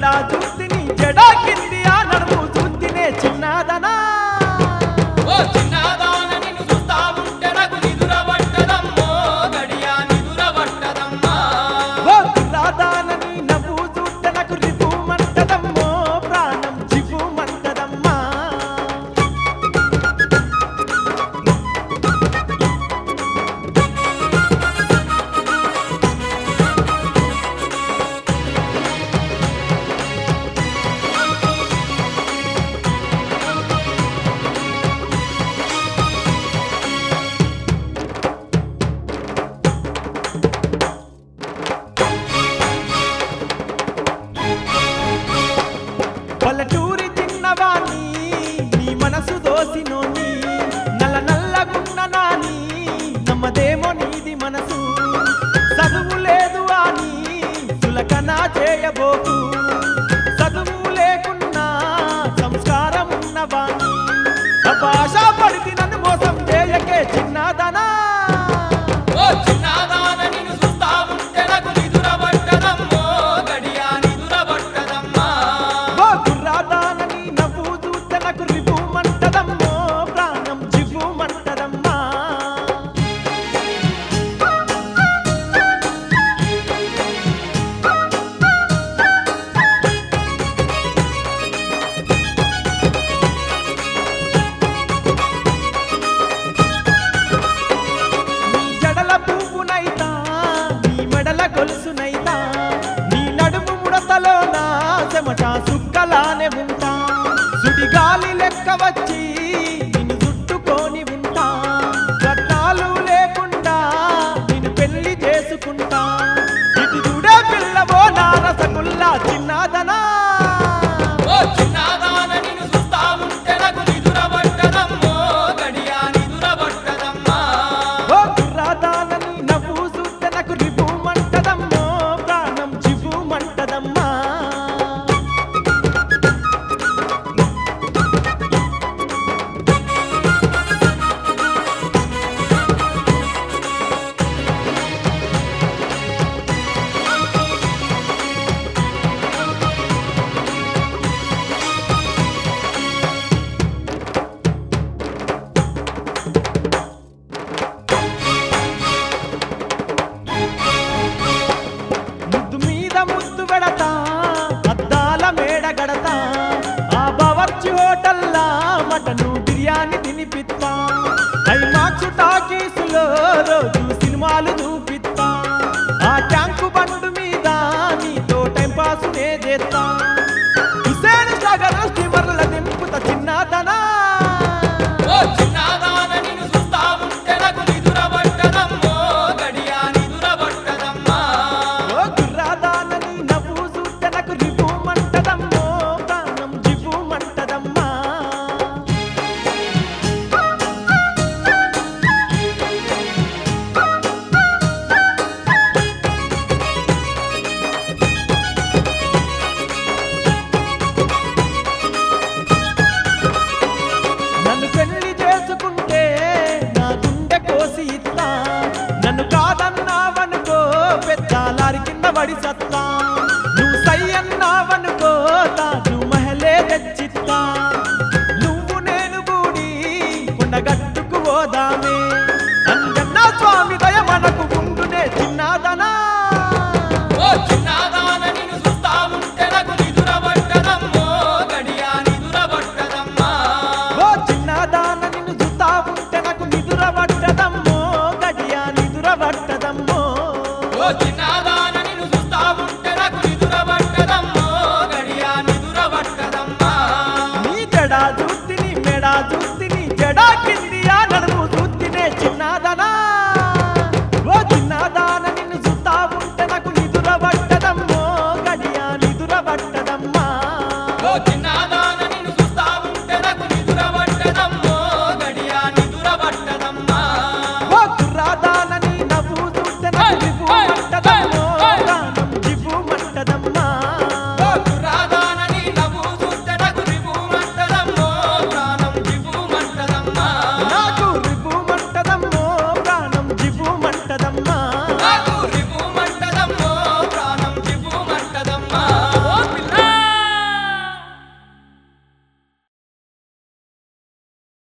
మెడా చూస్తిని జడా కింది ఆ నడుము చూస్తినే చిన్నదనా ఓ చిన్నదాన నిన్ను చూస్తా ఉంటే నాకు నిదుర పట్టదమ్మో గడియా నిదుర పట్టదమ్మా ఓ కుర్రాదానని నవ్వు చూస్తే నాకు రిపు మంటదమ్మో ప్రాణం జివ్వు మంటదమ్మా పల్లెటూరి చిన్నవాణి నీ మనసు దోసినోని నల్ల నల్లగున్న నాని నమ్మదేమో నీది మనసు చదువు లేదు అని సులకనా చేయబోకు చదువు లేకున్నా సంస్కారం ఉన్నవాణి భాష పడితే నన్ను మోసం చేయకే చిన్నదనా ఓ చిన్నదాన నిన్ను చూస్తా ఉంటే నాకు నిదుర పట్టదమ్మో గడియా నిదుర పట్టదమ్మా ఓ కుర్రాదానని నవ్వు చూస్తే నాకు రిపు మంటదమ్మో ప్రాణం జివ్వు మంటదమ్మా నీ జడల పువ్వునైతా నీ మెడల గొలుసునైతా నీ నడుము ముడతలో నా చెమట సుక్కలానే ఉంటా సుడిగాలి లెక్క వచ్చి నిన్ను చుట్టుకొని ఉంటా చట్టాలు లేకుండా నిన్ను పెళ్లి చేసుకుంటా ఇటు చూడే పిల్లవో నా రసగుల్లా చిన్నదనా ఓ చిన్నదాన నిన్ను చూస్తా ఉంటే నాకు నిదుర పట్టదమ్మో గడియా నిదుర పట్టదమ్మా ఓ కుర్రాదానని నవ్వు చూస్తే నాకు రిపు మంటదమ్మో ప్రాణం జివ్వు మంటదమ్మా ముద్దు మీద ముద్దు పెడతా అద్దాల మేడ గడతా ఆ బవర్చి హోటల్లా మటను బిర్యానీ తినిపిస్తా ఐమాక్స్ టాకీసులో రోజు సినిమాలు చూపిస్తా ఆ ట్యాంకు బండు మీద నీతో టైం పాస్ నే చేస్తా హుసేన్ సాగర్ స్టీమర్ల దింపుతా చిన్నదనా ఓ చిన్నదాన నిన్ను చూస్తా ఉంటే నాకు నిదుర పట్టదమ్మో గడియా నిదుర పట్టదమ్మా ఓ కుర్రాదానని నవ్వు చూస్తే నాకు రిపు మంటదమ్మో ప్రాణం జివ్వు మంటదమ్మా నన్ను పెళ్లి చేసుకుంటే నా గుండె కోసి ఇస్తా నన్ను కాదన్నావనుకో పెద్ద లారి కింద పడి సత్తా నువ్వు సై అన్నావనుకో తాజు మహలే తెచ్చిస్తా నువ్వు నేను కూడి కొండగట్టుకు పోదామే అంజన్న స్వామి దయ మనకు ఉండునే చిన్నదనా ఓ చిన్నదాన నిన్ను చూస్తా ఉంటే నాకు నిదుర పట్టదమ్మో గడియా నిదుర పట్టదమ్మా ఓ చిన్నదాన నిన్ను చూస్తా ఉంటే నాకు నిదుర పట్టదమ్మో గడియా నిదుర పట్టదమ్మో ఓ చిన్నదాన నిన్ను చూస్తా ఉంటే నాకు నిదుర పట్టదమ్మో గడియా నిదుర పట్టదమ్మా నీ జడా చూస్తిని మెడా చూస్తి